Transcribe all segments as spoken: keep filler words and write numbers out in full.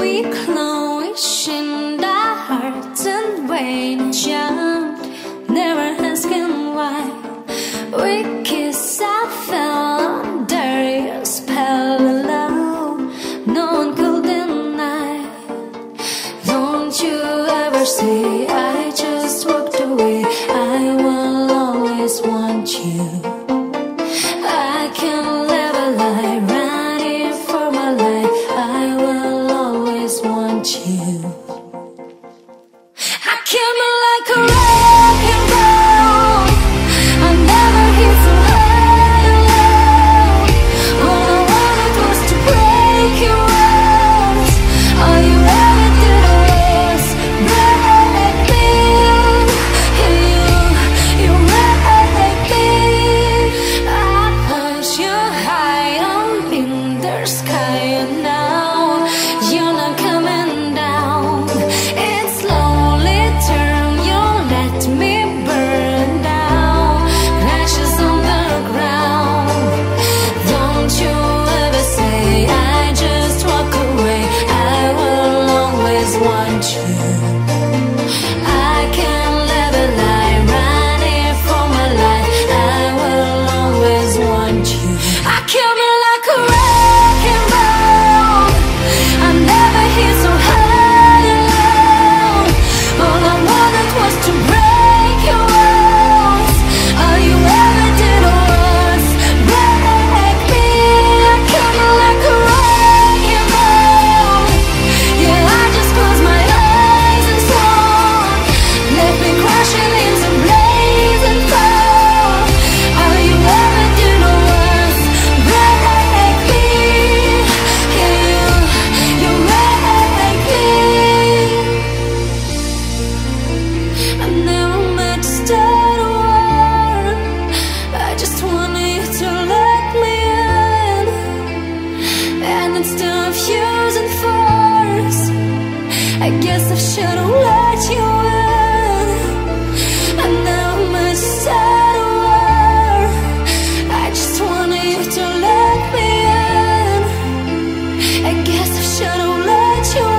week long, wishing our hearts and waiting, jumped, never asking why. We kiss, I fell under your spell alone. No one could deny. Don't you ever say I just walked away. I will always want you. I can never lie, running for my life. I will always want you. I kill me like a rock and roll. I never hit so high and low. All I wanted was to break your walls. All you ever did was break me. You, you break me. I push you high up in the sky, and now you're not coming down. It's slowly turn, you let me burn down. Crashes on the ground. Don't you ever say I just walk away. I will always want you. I can never lie, running for my life. I will always want you. I kill me like a rock and roll. I never hit so high and low. All I wanted was to break your walls. All you ever did was break me. I kill me like a rock and roll. Yeah, I just close my eyes and swore. Left me crashing into blazing fall. All you ever did was break me. Yeah, you, you break me. I never meant to start a war. I just wanted you to let me in. And instead of using force, I guess I should've let you in. I never meant to start a war. I just wanted you to let me in. I guess I should've let you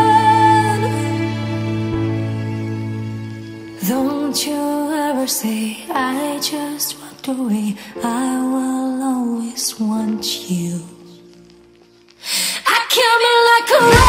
in. Don't you ever say I just walked away. I will always want you. I kill me like a